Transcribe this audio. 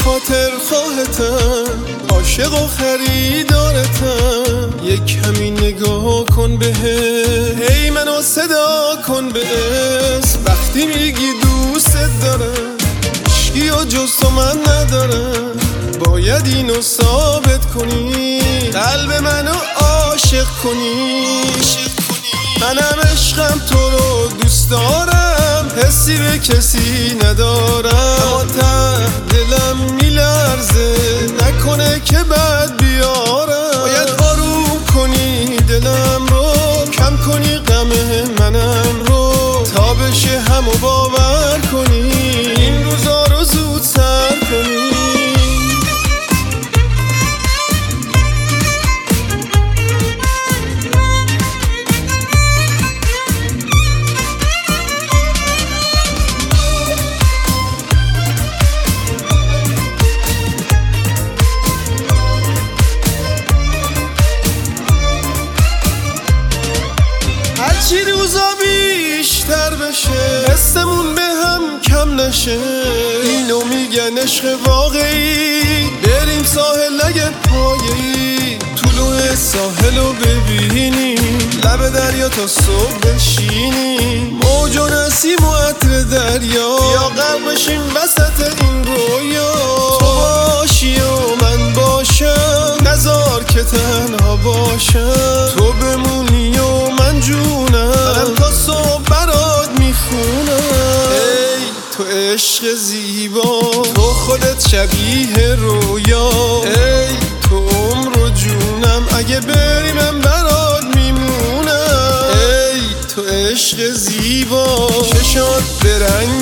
خاطر خواهتم، عاشق و خریدارتم. یک کمی نگاه کن بهت، هی منو صدا کن به اسم. وقتی میگی دوست دارم، عشقی و جز تو من ندارم. باید اینو ثابت کنی، قلب منو عاشق کنی. منم عشقم تو رو دوست دارم، حسی به کسی ندارم. اما ته دلم میلرزه، نکنه که بد بیارم. باید آروم کنی دلم رو، کم کنی غم منم رو، تا بشه همو باور کنی، این روزا رو زود سر کنی. هرچی روزا بیشتر بشه، حسمون به هم کم نشه. اینو میگن عشق واقعی، بریم ساحل اگه پایه‌ای. طلوع ساحلو ببینیم، لب دریا تا صبح بشینیم. موج و نسیم و عطر دریا، یا غرق بشیم وسط این رویا. تو باشی و من باشم، نذار که تنها باشم. تو بمونی و من جونم تا صبح برات میخونم. ای تو عشق زیبا، تو خودت شبیه رویا. ای تو عمر و جونم، اگه بری من برات میمونم. ای تو عشق زیبا، چشات برنگ